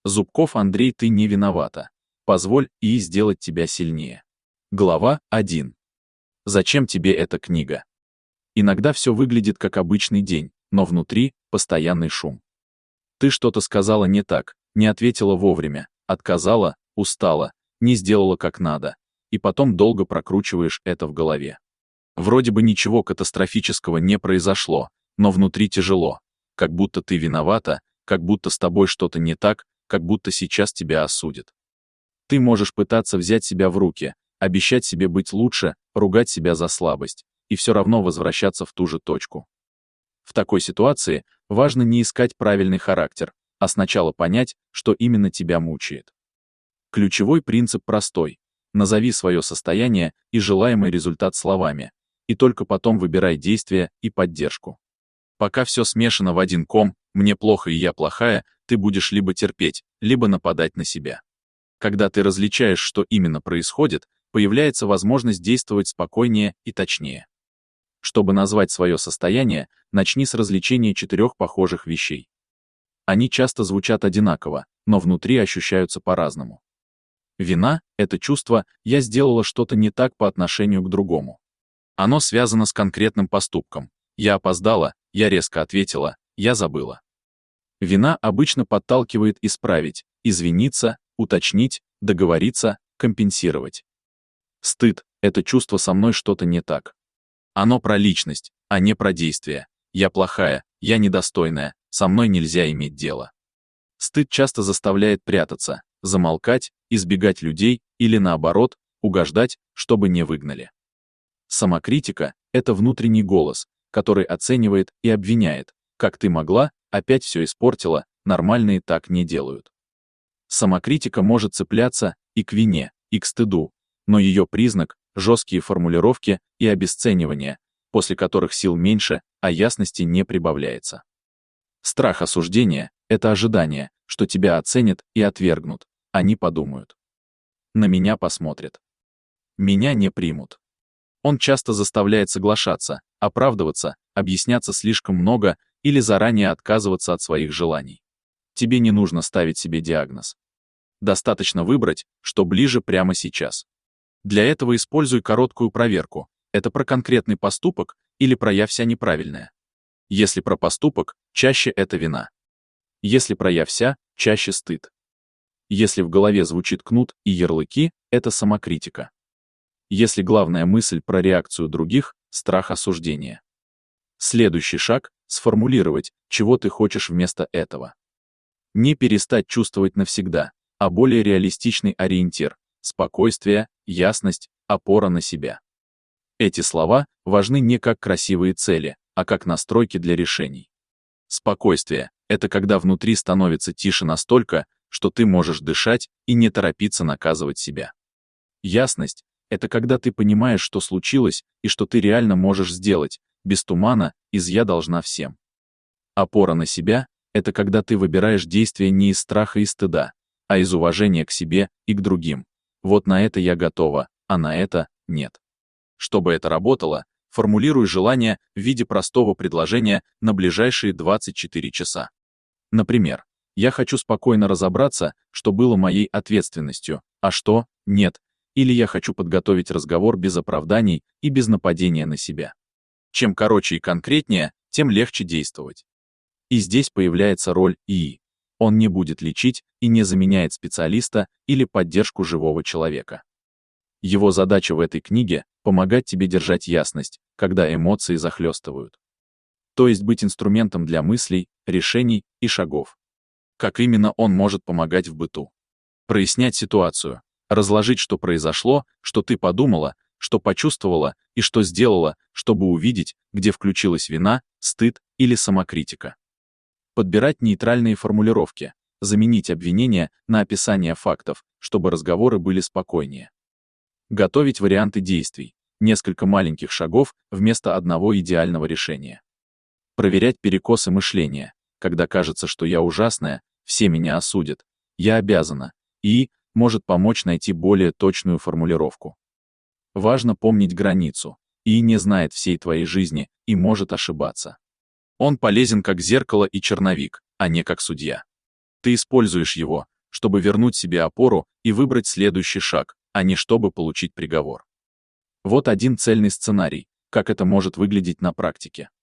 Зубков Андрей, ты не виновата. Позволь и сделать тебя сильнее. Глава 1. Зачем тебе эта книга? Иногда все выглядит как обычный день, но внутри постоянный шум. Ты что-то сказала не так, не ответила вовремя, отказала, устала, не сделала как надо, и потом долго прокручиваешь это в голове. Вроде бы ничего катастрофического не произошло, но внутри тяжело, как будто ты виновата, как будто с тобой что-то не так, как будто сейчас тебя осудят. Ты можешь пытаться взять себя в руки, обещать себе быть лучше, ругать себя за слабость, и все равно возвращаться в ту же точку. В такой ситуации важно не искать правильный характер, а сначала понять, что именно тебя мучает. Ключевой принцип простой. Назови свое состояние и желаемый результат словами, и только потом выбирай действия и поддержку. Пока все смешано в один ком, мне плохо и я плохая, ты будешь либо терпеть, либо нападать на себя. Когда ты различаешь, что именно происходит, появляется возможность действовать спокойнее и точнее. Чтобы назвать свое состояние, начни с различения 4 похожих вещей. Они часто звучат одинаково, но внутри ощущаются по-разному. Вина — это чувство «я сделала что-то не так по отношению к другому». Оно связано с конкретным поступком. Я опоздала, я резко ответила, я забыла. Вина обычно подталкивает исправить, извиниться, уточнить, договориться, компенсировать. Стыд — это чувство «со мной что-то не так». Оно про личность, а не про действие. Я плохая, я недостойная, со мной нельзя иметь дело. Стыд часто заставляет прятаться, замолкать, избегать людей или, наоборот, угождать, чтобы не выгнали. Самокритика — это внутренний голос, который оценивает и обвиняет. Как ты могла, опять все испортила, нормальные так не делают. Самокритика может цепляться и к вине, и к стыду, но ее признак — жесткие формулировки и обесценивание, после которых сил меньше, а ясности не прибавляется. Страх осуждения — это ожидание, что тебя оценят и отвергнут. Они подумают. На меня посмотрят. Меня не примут. Он часто заставляет соглашаться, оправдываться, объясняться слишком много или заранее отказываться от своих желаний. Тебе не нужно ставить себе диагноз. Достаточно выбрать, что ближе прямо сейчас. Для этого используй короткую проверку. Это про конкретный поступок или про «я вся неправильная». Если про поступок, чаще это вина. Если про «я вся», чаще стыд. Если в голове звучит кнут и ярлыки, это самокритика. Если главная мысль про реакцию других — страх осуждения. Следующий шаг — сформулировать, чего ты хочешь вместо этого. Не перестать чувствовать навсегда, а более реалистичный ориентир — спокойствие, ясность, опора на себя. Эти слова важны не как красивые цели, а как настройки для решений. Спокойствие — это когда внутри становится тише настолько, что ты можешь дышать и не торопиться наказывать себя. Ясность — это когда ты понимаешь, что случилось и что ты реально можешь сделать, без тумана, из «я должна всем». Опора на себя — это когда ты выбираешь действия не из страха и стыда, а из уважения к себе и к другим. Вот на это я готова, а на это нет. Чтобы это работало, формулируй желание в виде простого предложения на ближайшие 24 часа. Например, я хочу спокойно разобраться, что было моей ответственностью, а что — нет, или я хочу подготовить разговор без оправданий и без нападения на себя. Чем короче и конкретнее, тем легче действовать. И здесь появляется роль ИИ. Он не будет лечить и не заменяет специалиста или поддержку живого человека. Его задача в этой книге — помогать тебе держать ясность, когда эмоции захлестывают. То есть быть инструментом для мыслей, решений и шагов. Как именно он может помогать в быту? Прояснять ситуацию, разложить, что произошло, что ты подумала, что почувствовала и что сделала, чтобы увидеть, где включилась вина, стыд или самокритика. Подбирать нейтральные формулировки, заменить обвинения на описание фактов, чтобы разговоры были спокойнее. Готовить варианты действий, несколько маленьких шагов вместо одного идеального решения. Проверять перекосы мышления, когда кажется, что я ужасная, все меня осудят, я обязана, и может помочь найти более точную формулировку. Важно помнить границу, и не знает всей твоей жизни и может ошибаться. Он полезен как зеркало и черновик, а не как судья. Ты используешь его, чтобы вернуть себе опору и выбрать следующий шаг, а не чтобы получить приговор. Вот один цельный сценарий, как это может выглядеть на практике.